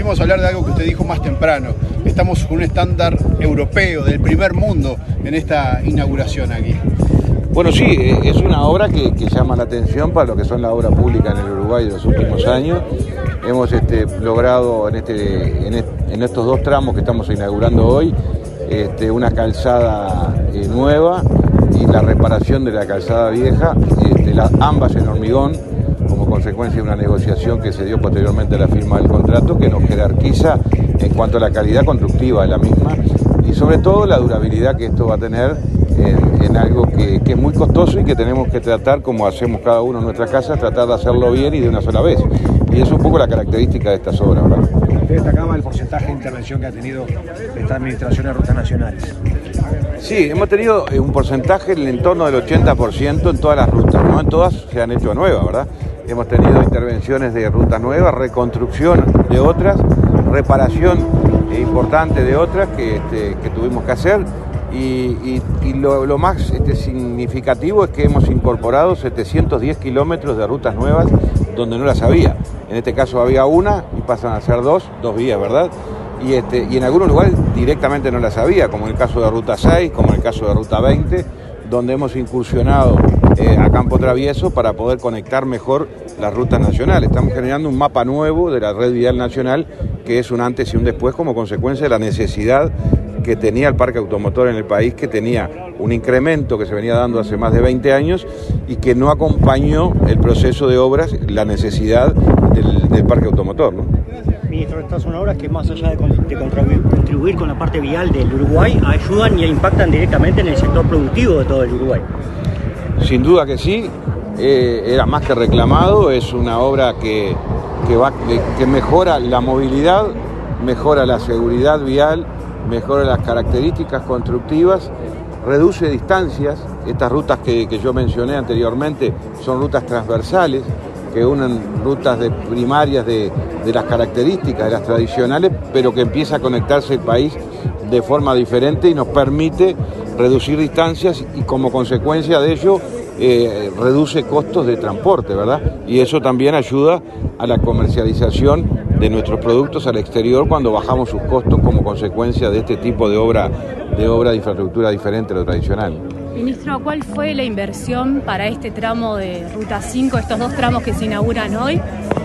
venimos a hablar de algo que usted dijo más temprano. Estamos con un estándar europeo del primer mundo en esta inauguración aquí. Bueno, sí, es una obra que llama la atención para lo que son la obra pública en el Uruguay de los últimos años. Hemos logrado en estos dos tramos que estamos inaugurando hoy una calzada nueva y la reparación de la calzada vieja, ambas en hormigón, como consecuencia de una negociación que se dio posteriormente a la firma del contrato, que nos jerarquiza en cuanto a la calidad constructiva de la misma y sobre todo la durabilidad que esto va a tener en algo que es muy costoso y que tenemos que tratar, como hacemos cada uno en nuestra casa, tratar de hacerlo bien y de una sola vez. Y es un poco la característica de estas obras, ¿verdad? Usted destacaba el porcentaje de intervención que ha tenido esta administración de rutas nacionales. Sí, hemos tenido un porcentaje en el entorno del 80% en todas las rutas, no en todas se han hecho nuevas, ¿verdad? Hemos tenido intervenciones de rutas nuevas, reconstrucción de otras, reparación importante de otras que tuvimos que hacer y lo más significativo es que hemos incorporado 710 kilómetros de rutas nuevas donde no las había. En este caso había una y pasan a ser dos vías, ¿verdad? Y en algunos lugares directamente no las había, como en el caso de Ruta 6, como en el caso de Ruta 20, donde hemos incursionado a campo travieso para poder conectar mejor las rutas nacionales. Estamos generando un mapa nuevo de la red vial nacional, que es un antes y un después como consecuencia de la necesidad que tenía el parque automotor en el país, que tenía un incremento que se venía dando hace más de 20 años y que no acompañó el proceso de obras, la necesidad del parque automotor, ¿no? Ministro, estas son obras que más allá de contribuir con la parte vial del Uruguay, ayudan y impactan directamente en el sector productivo de todo el Uruguay. Sin duda que sí, era más que reclamado, es una obra que mejora la movilidad, mejora la seguridad vial, mejora las características constructivas, reduce distancias. Estas rutas que yo mencioné anteriormente son rutas transversales que unen rutas primarias de las características de las tradicionales, pero que empieza a conectarse el país de forma diferente y nos permite reducir distancias y como consecuencia de ello reduce costos de transporte, ¿verdad? Y eso también ayuda a la comercialización de nuestros productos al exterior cuando bajamos sus costos como consecuencia de este tipo de obra de infraestructura diferente a lo tradicional. Ministro, ¿cuál fue la inversión para este tramo de Ruta 5, estos dos tramos que se inauguran hoy?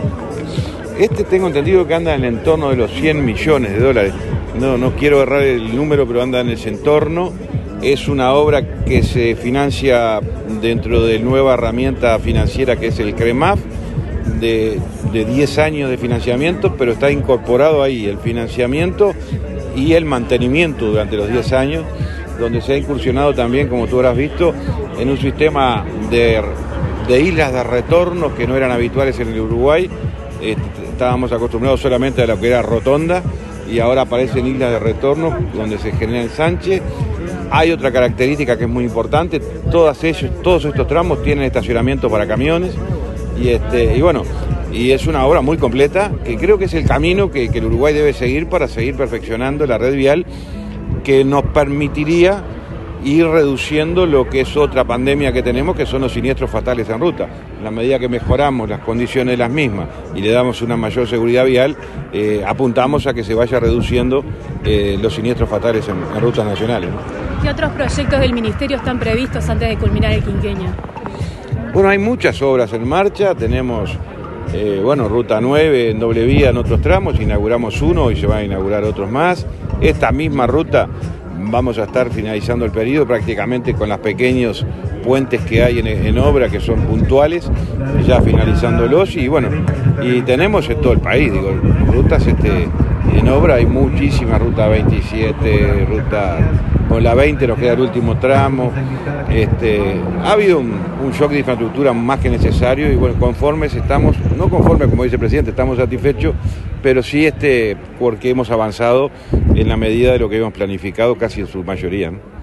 Tengo entendido que anda en el entorno de los 100 millones de dólares. No quiero errar el número, pero anda en ese entorno. Es una obra que se financia dentro de nueva herramienta financiera que es el CREMAF, de 10 años de financiamiento, pero está incorporado ahí el financiamiento y el mantenimiento durante los 10 años, donde se ha incursionado también, como tú habrás visto, en un sistema de islas de retorno que no eran habituales en el Uruguay. Estábamos acostumbrados solamente a lo que era rotonda y ahora aparecen islas de retorno donde se genera ensanche. Hay otra característica que es muy importante, todos estos tramos tienen estacionamiento para camiones y es una obra muy completa que creo que es el camino que el Uruguay debe seguir para seguir perfeccionando la red vial, que nos permitiría ir reduciendo lo que es otra pandemia que tenemos, que son los siniestros fatales en ruta. En la medida que mejoramos las condiciones de las mismas y le damos una mayor seguridad vial, apuntamos a que se vaya reduciendo los siniestros fatales en rutas nacionales, ¿no? ¿Qué otros proyectos del Ministerio están previstos antes de culminar el quinquenio? Bueno, hay muchas obras en marcha, tenemos Ruta 9 en doble vía en otros tramos, inauguramos uno y se van a inaugurar otros más. Esta misma ruta vamos a estar finalizando el periodo prácticamente con los pequeños puentes que hay en obra, que son puntuales, ya finalizándolos y tenemos en todo el país, rutas en obra, hay muchísimas, Ruta 27, con la 20 nos queda el último tramo. Ha habido un shock de infraestructura más que necesario y conformes estamos, no conformes como dice el presidente, estamos satisfechos, pero sí porque hemos avanzado en la medida de lo que hemos planificado casi en su mayoría, ¿no?